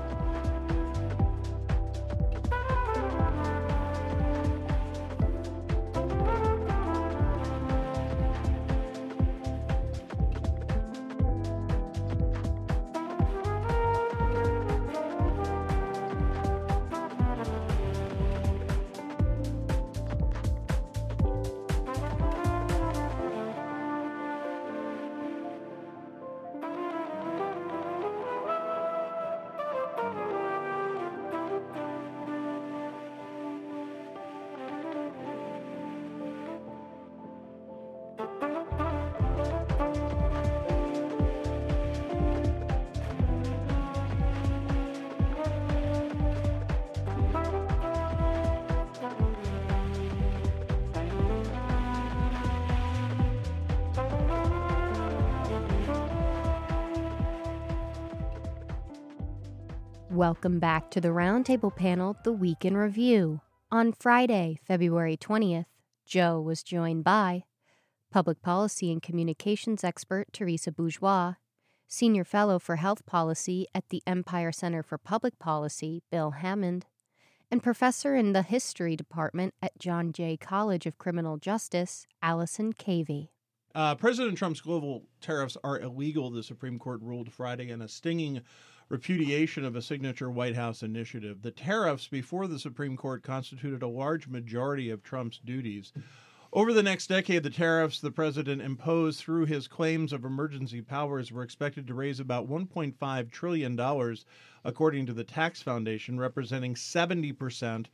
Welcome back to the Roundtable panel, The Week in Review. On Friday, February twentieth, Joe was joined by Public Policy and Communications expert Teresa Bourgeois, Senior Fellow for Health Policy at the Empire Center for Public Policy, Bill Hammond, and Professor in the History Department at John Jay College of Criminal Justice, Allison Cavey. Uh, President Trump's global tariffs are illegal, the Supreme Court ruled Friday in a stinging repudiation of a signature White House initiative. The tariffs before the Supreme Court constituted a large majority of Trump's duties. Over the next decade, the tariffs the president imposed through his claims of emergency powers were expected to raise about one point five trillion dollars, according to the Tax Foundation, representing seventy percent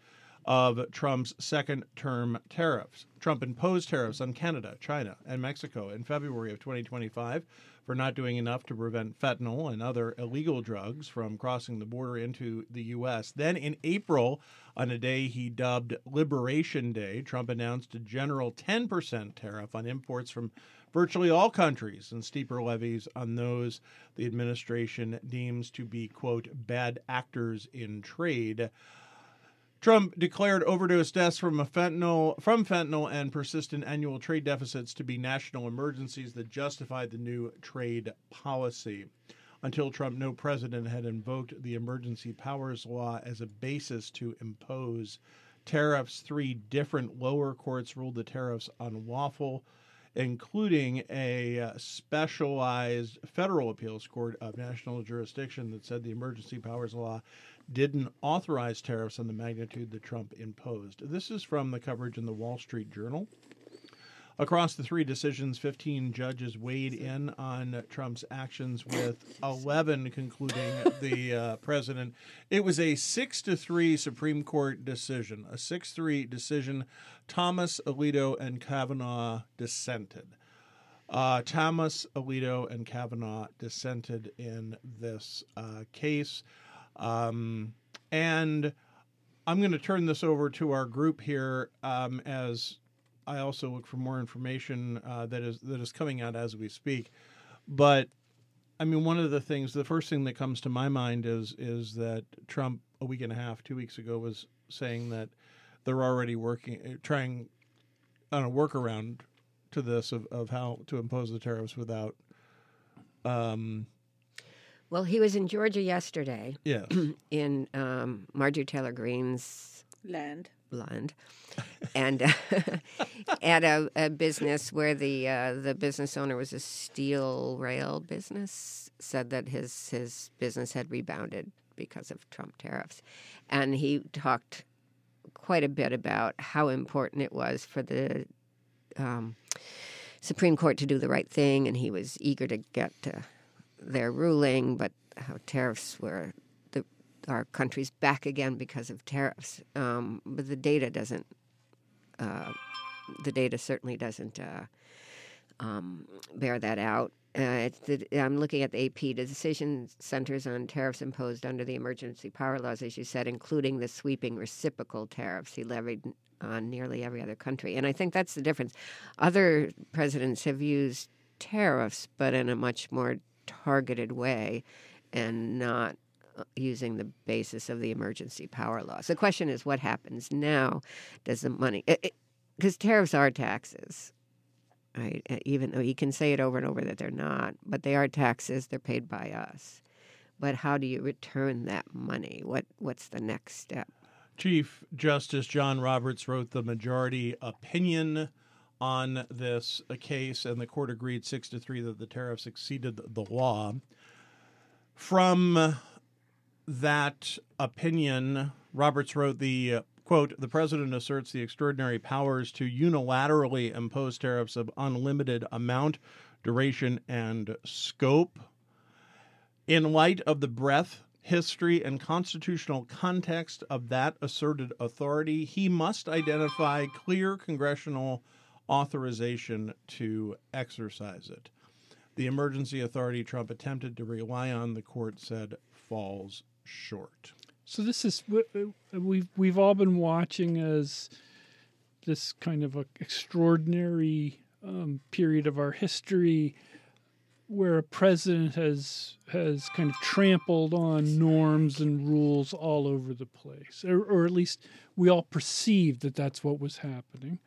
of Trump's second-term tariffs. Trump imposed tariffs on Canada, China, and Mexico in February of twenty twenty-five for not doing enough to prevent fentanyl and other illegal drugs from crossing the border into the U S. Then in April, on a day he dubbed Liberation Day, Trump announced a general ten percent tariff on imports from virtually all countries and steeper levies on those the administration deems to be, quote, bad actors in trade. Trump declared overdose deaths from a fentanyl from fentanyl and persistent annual trade deficits to be national emergencies that justified the new trade policy. Until Trump, no president had invoked the emergency powers law as a basis to impose tariffs. Three different lower courts ruled the tariffs unlawful. including a uh, specialized federal appeals court of national jurisdiction that said the emergency powers law didn't authorize tariffs on the magnitude that Trump imposed. This is from the coverage in the Wall Street Journal. Across the three decisions, fifteen judges weighed in on Trump's actions, with eleven concluding the uh, president. It was a six to three Supreme Court decision, a six three decision. Thomas, Alito, and Kavanaugh dissented. Uh, Thomas, Alito, and Kavanaugh dissented in this uh, case. Um, and I'm going to turn this over to our group here um, as I also look for more information uh, that is that is coming out as we speak. But I mean, one of the things, the first thing that comes to my mind is is that Trump a week and a half, two weeks ago, was saying that they're already working, trying on a workaround to this of, of how to impose the tariffs without. Um, well, he was in Georgia yesterday. Yes. in um, Marjorie Taylor Greene's land. Land, and uh, at a, a business where the uh, the business owner was a steel rail business, said that his his business had rebounded because of Trump tariffs, and he talked quite a bit about how important it was for the um, Supreme Court to do the right thing, and he was eager to get to their ruling, but how tariffs were our country's back again because of tariffs. Um, but the data doesn't, uh, the data certainly doesn't uh, um, bear that out. Uh, it's the, I'm looking at the A P. The decision centers on tariffs imposed under the emergency power laws, as you said, including the sweeping reciprocal tariffs he levied on nearly every other country. And I think that's the difference. Other presidents have used tariffs, but in a much more targeted way and not using the basis of the emergency power laws. The question is, what happens now? Does the money... Because tariffs are taxes, right? Even though you can say it over and over that they're not, but they are taxes. They're paid by us. But how do you return that money? What What's the next step? Chief Justice John Roberts wrote the majority opinion on this case, and the court agreed six to three that the tariffs exceeded the law. From that opinion, Roberts wrote the, uh, quote, "The president asserts the extraordinary powers to unilaterally impose tariffs of unlimited amount, duration, and scope. In light of the breadth, history, and constitutional context of that asserted authority, he must identify clear congressional authorization to exercise it. The emergency authority Trump attempted to rely on," the court said, "falls short." So this is we've we've all been watching as this kind of a extraordinary um, period of our history where a president has has kind of trampled on norms and rules all over the place, or, or at least we all perceived that that's what was happening.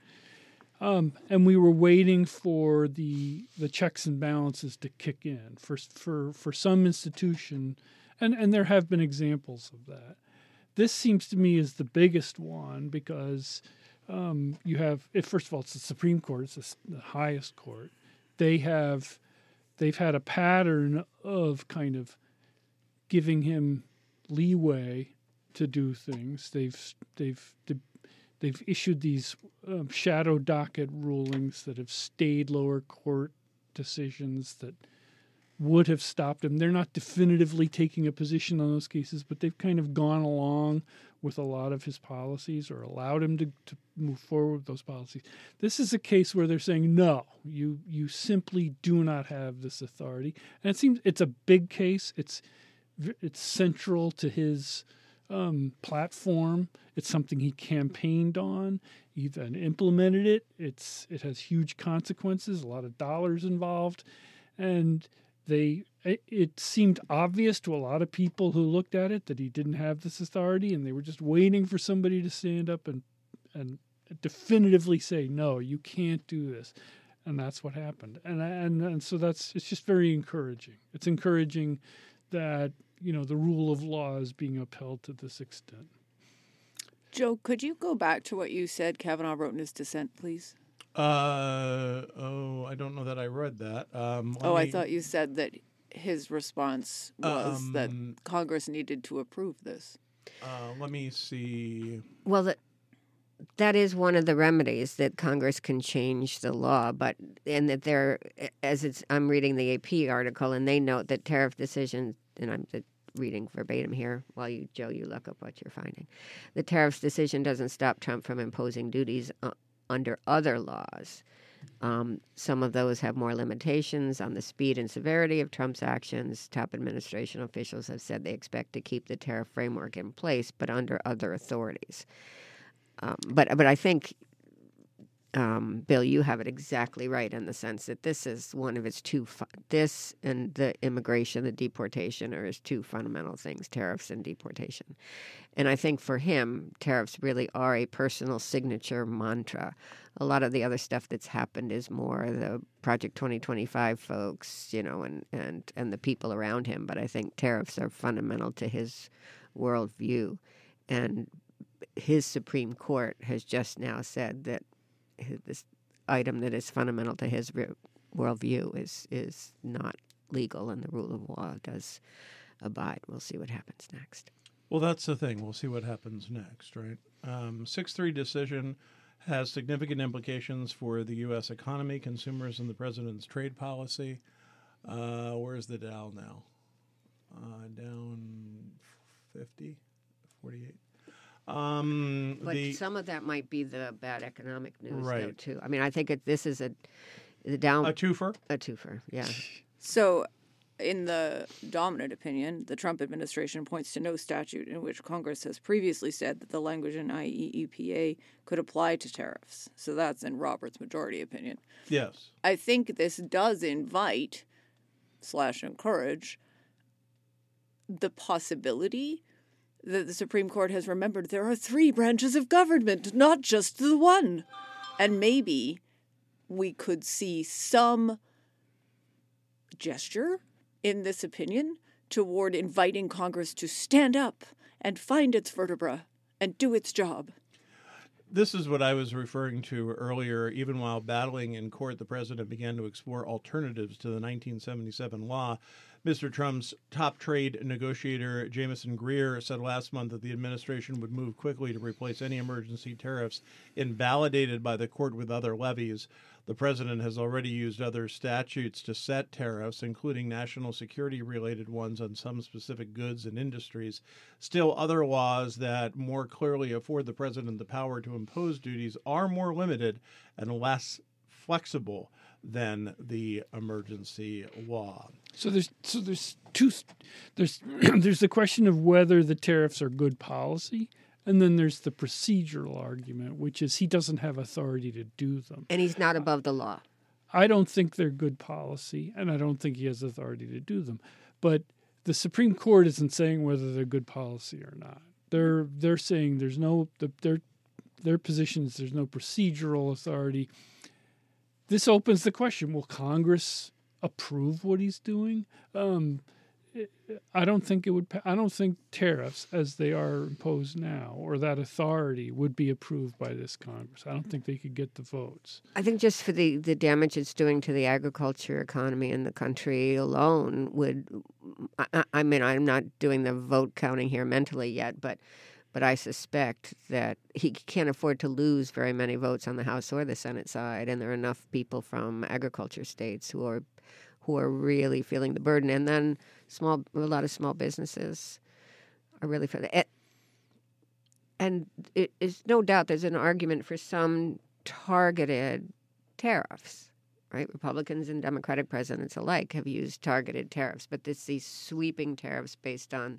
Um, and we were waiting for the the checks and balances to kick in for for for some institution. And and there have been examples of that. This seems to me is the biggest one because um, you have, if, first of all, it's the Supreme Court, it's the, the highest court. They have, they've had a pattern of kind of giving him leeway to do things. They've they've they've issued these um, shadow docket rulings that have stayed lower court decisions that would have stopped him. They're not definitively taking a position on those cases, but they've kind of gone along with a lot of his policies or allowed him to, to move forward with those policies. This is a case where they're saying, no, you you simply do not have this authority. And it seems it's a big case. It's it's central to his um, platform. It's something he campaigned on. He then implemented it. It's it has huge consequences, a lot of dollars involved. And They it seemed obvious to a lot of people who looked at it that he didn't have this authority, and they were just waiting for somebody to stand up and and definitively say, no, you can't do this. And that's what happened. And and and so that's it's just very encouraging. It's encouraging that, you know, the rule of law is being upheld to this extent. Joe, could you go back to what you said Kavanaugh wrote in his dissent, please? Uh, oh, I don't know that I read that. Um, let Oh, I me- thought you said that his response was that Um, Congress needed to approve this. Uh, let me see. Well, that that is one of the remedies that Congress can change the law, but and that they're as it's I'm reading the A P article and they note that tariff decisions, and I'm reading verbatim here while you Joe you look up what you're finding. The tariffs decision doesn't stop Trump from imposing duties uh, under other laws. Um, some of those have more limitations on the speed and severity of Trump's actions. Top administration officials have said they expect to keep the tariff framework in place, but under other authorities. Um, but but I think, um, Bill, you have it exactly right in the sense that this is one of its two. Fu- this and the immigration, the deportation, are his two fundamental things: tariffs and deportation. And I think for him, tariffs really are a personal signature mantra. A lot of the other stuff that's happened is more the Project twenty twenty-five folks, you know, and, and, and the people around him. But I think tariffs are fundamental to his worldview. And his Supreme Court has just now said that this item that is fundamental to his re- worldview is, is not legal, and the rule of law does abide. We'll see what happens next. Well, that's the thing. We'll see what happens next, right? Um, six three decision has significant implications for the U S economy, consumers, and the president's trade policy. Uh, where's the Dow now? Uh, down fifty, forty-eight. Um, But the, some of that might be the bad economic news, though, Right. too. I mean, I think it, this is a the down a twofer? a twofer. Yeah. So, in the dominant opinion, the Trump administration points to no statute in which Congress has previously said that the language in I E E P A could apply to tariffs. So that's in Robert's majority opinion. Yes. I think this does invite slash encourage the possibility that the Supreme Court has remembered there are three branches of government, not just the one. And maybe we could see some gesture in this opinion toward inviting Congress to stand up and find its vertebra and do its job. This is what I was referring to earlier. Even while battling in court, the president began to explore alternatives to the nineteen seventy-seven law. Mister Trump's top trade negotiator, Jameson Greer, said last month that the administration would move quickly to replace any emergency tariffs invalidated by the court with other levies. The president has already used other statutes to set tariffs, including national security-related ones on some specific goods and industries. Still, other laws that more clearly afford the president the power to impose duties are more limited and less flexible than the emergency law. So there's so there's two there's there's the question of whether the tariffs are good policy, and then there's the procedural argument, which is he doesn't have authority to do them. And he's not above the law. I don't think they're good policy, and I don't think he has authority to do them. But the Supreme Court isn't saying whether they're good policy or not. They're they're saying there's no the, their their position is there's no procedural authority. This opens the question: will Congress approve what he's doing? Um, I don't think it would. I don't think tariffs, as they are imposed now, or that authority would be approved by this Congress. I don't think they could get the votes. I think just for the, the damage it's doing to the agriculture economy in the country alone would. I, I mean, I'm not doing the vote counting here mentally yet, but but I suspect that he can't afford to lose very many votes on the House or the Senate side, and there are enough people from agriculture states who are who are really feeling the burden, and then small a lot of small businesses are really feeling it. And it is no doubt there's an argument for some targeted tariffs, right? Republicans and Democratic presidents alike have used targeted tariffs, but this these sweeping tariffs based on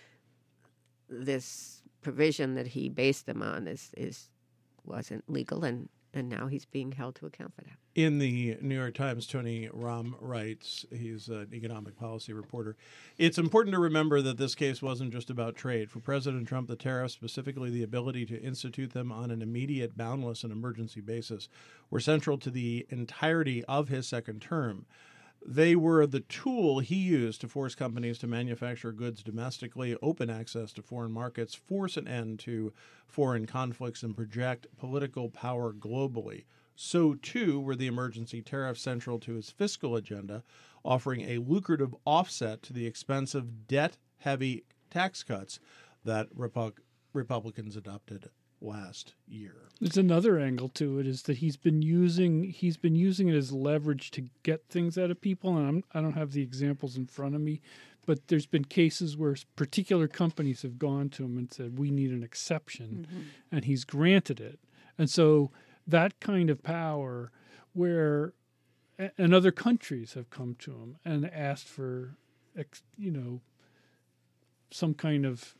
this provision that he based them on is is wasn't legal, and, and now he's being held to account for that. In the New York Times, Tony Rahm writes, he's an economic policy reporter, it's important to remember that this case wasn't just about trade. For President Trump, the tariffs, specifically the ability to institute them on an immediate, boundless, and emergency basis, were central to the entirety of his second term. They were the tool he used to force companies to manufacture goods domestically, open access to foreign markets, force an end to foreign conflicts, and project political power globally. So, too, were the emergency tariffs central to his fiscal agenda, offering a lucrative offset to the expensive debt-heavy tax cuts that Repu- Republicans adopted last year. There's another angle to it, is that he's been using he's been using it as leverage to get things out of people. And I'm, I don't have the examples in front of me, but there's been cases where particular companies have gone to him and said, we need an exception, mm-hmm. and he's granted it. And so that kind of power, where and other countries have come to him and asked for, you know, some kind of,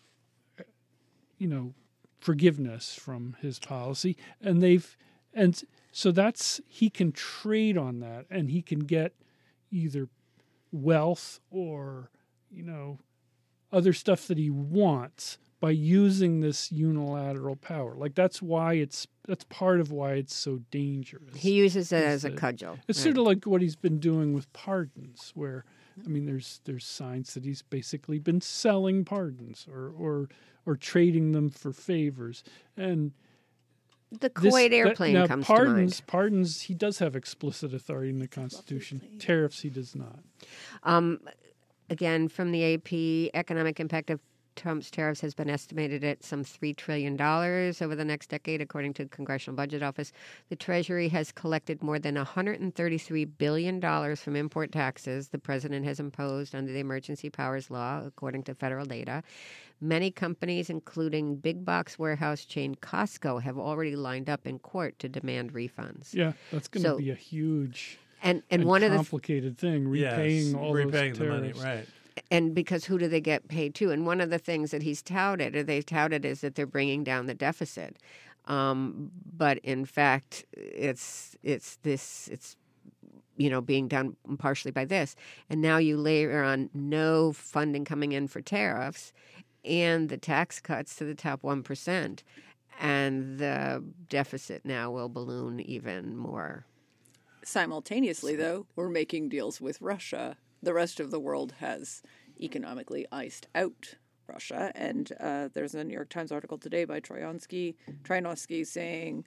you know, forgiveness from his policy, and they've and so that's he can trade on that, and he can get either wealth or, you know, other stuff that he wants by using this unilateral power. Like that's why it's that's part of why it's so dangerous. He uses it as a cudgel. It's right. sort of like what he's been doing with pardons, where I mean, there's there's signs that he's basically been selling pardons or or or trading them for favors. And the Kuwait this, airplane that, now, comes pardons, to mind. Pardons, he does have explicit authority in the Constitution. Tariffs, he does not. Um, again, from the A P, economic impact of Trump's tariffs has been estimated at some three trillion dollars over the next decade, according to the Congressional Budget Office. The Treasury has collected more than one hundred thirty-three billion dollars from import taxes the president has imposed under the Emergency Powers Law, according to federal data. Many companies, including big box warehouse chain Costco, have already lined up in court to demand refunds. Yeah, that's going to So- be a huge And and, and one of the complicated thing, repaying yes, all repaying those the money, tariffs. right. And because who do they get paid to? And one of the things that he's touted, or they touted, is that they're bringing down the deficit. Um, but in fact, it's it's this it's you know being done partially by this. And now you layer on no funding coming in for tariffs, and the tax cuts to the top one percent, and the deficit now will balloon even more. Simultaneously, though, we're making deals with Russia. The rest of the world has economically iced out Russia. And uh, there's a New York Times article today by Troyansky, Troyanovsky saying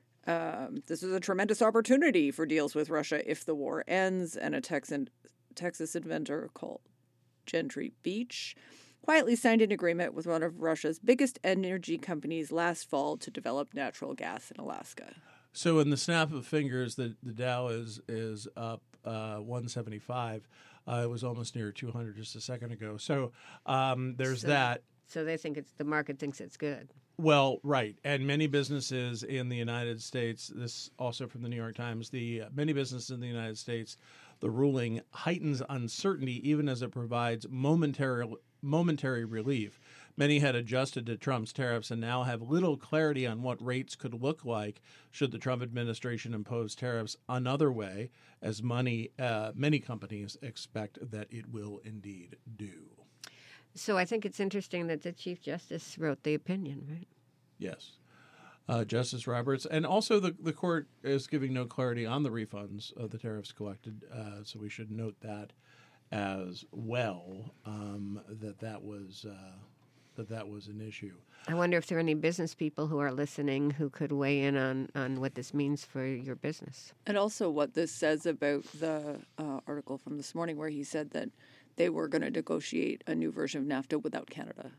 um, this is a tremendous opportunity for deals with Russia if the war ends. And a Texan, Texas inventor called Gentry Beach quietly signed an agreement with one of Russia's biggest energy companies last fall to develop natural gas in Alaska. So in the snap of fingers, the, the Dow is is up uh, one seventy-five. Uh, it was almost near two hundred just a second ago. So um, there's So- that. So they think it's the market thinks it's good. Well, right. And many businesses in the United States, this also from the New York Times, the uh, many businesses in the United States, the ruling heightens uncertainty even as it provides momentary momentary relief. Many had adjusted to Trump's tariffs and now have little clarity on what rates could look like should the Trump administration impose tariffs another way, as money, uh, many companies expect that it will indeed do. So I think it's interesting that the Chief Justice wrote the opinion, right? Yes. Uh, Justice Roberts. And also the, the court is giving no clarity on the refunds of the tariffs collected, uh, so we should note that as well, um, that that was... Uh, that that was an issue. I wonder if there are any business people who are listening who could weigh in on, on what this means for your business. And also what this says about the uh, article from this morning where he said that they were going to negotiate a new version of NAFTA without Canada.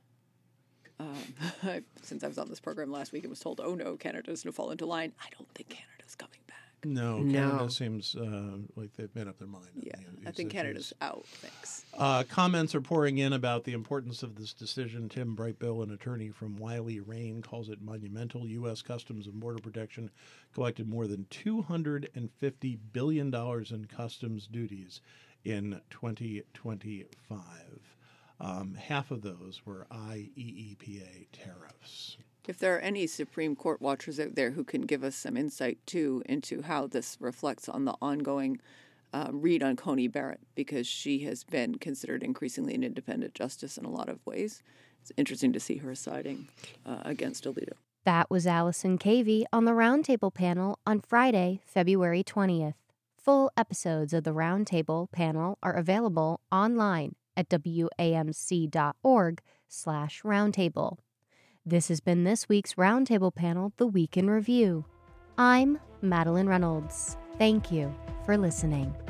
Um, I, since I was on this program last week, it was told, oh no, Canada's going to fall into line. I don't think Canada's coming back. No, No. Canada seems uh, like they've made up their mind. on Yeah, the- I these think issues. Canada's out. Thanks. Uh, comments are pouring in about the importance of this decision. Tim Brightbill, an attorney from Wiley Rain, calls it monumental. U S Customs and Border Protection collected more than two hundred fifty billion dollars in customs duties in twenty twenty-five. Um, half of those were I E E P A tariffs. If there are any Supreme Court watchers out there who can give us some insight, too, into how this reflects on the ongoing uh, read on Coney Barrett, because she has been considered increasingly an independent justice in a lot of ways. It's interesting to see her siding uh, against Alito. That was Allison Cavey on the Roundtable panel on Friday, February twentieth. Full episodes of the Roundtable panel are available online at wamc.org slash roundtable. This has been this week's Roundtable panel, The Week in Review. I'm Madeline Reynolds. Thank you for listening.